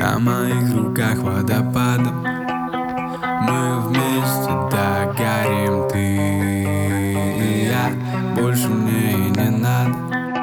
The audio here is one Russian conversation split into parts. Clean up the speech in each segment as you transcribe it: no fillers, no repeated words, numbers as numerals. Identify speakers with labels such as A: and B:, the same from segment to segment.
A: На моих руках водопадом мы вместе догорим, ты и я. Больше мне и не надо.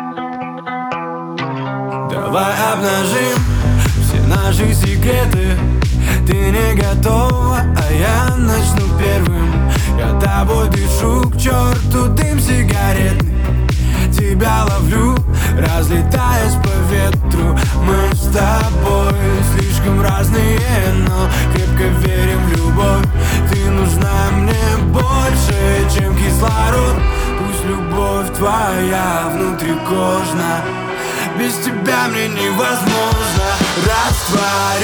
A: Давай обнажим все наши секреты. Ты не готова, а я начну первым. Я тобой дышу, к черту дым сигаретный. Тебя ловлю, разлетаясь по ветру. Мы с тобой слишком разные, но крепко верим в любовь. Ты нужна мне больше, чем кислород. Пусть любовь твоя внутрикожна, без тебя мне невозможно. Растворись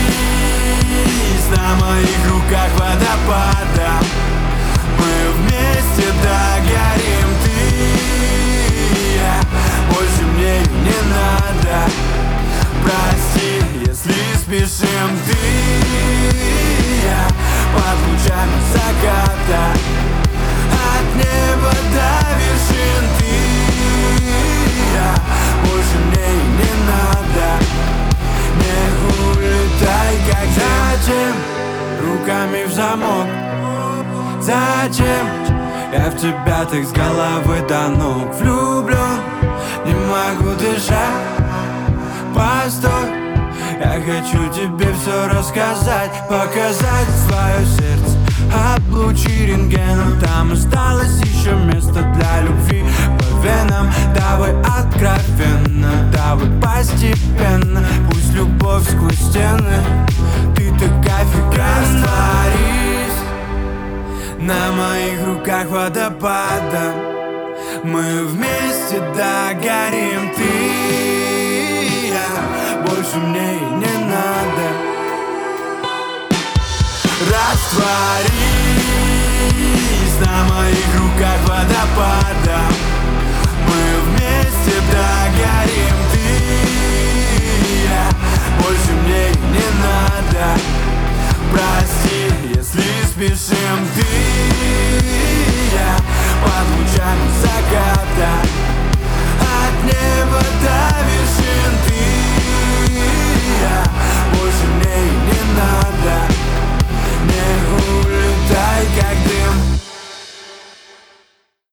A: на моих руках водопадом. Мы вместе догорим, ты и я. Больше мне не надо. Прости, если спешим, ты и я. Под лучами заката, от неба до вершин, ты и я. Больше мне не надо. Не улетай, как зачем руками в замок. Зачем я в тебя так с головы до ног влюблен? Не могу дышать, постой. Я хочу тебе все рассказать, показать свое сердце, облучи рентгеном. Там осталось еще место для любви по венам. Давай откровенно, давай постепенно. Пусть любовь сквозь стены, ты такая офигенная. Растворись на моих руках водопадом. Мы вместе догорим, ты и я. Больше мне и не надо. Растворись на моих руках водопадом. Мы вместе догорим, ты и я. Больше мне и не надо. Прости, если спешим, ты и я. Под лучами заката, от неба до вершин,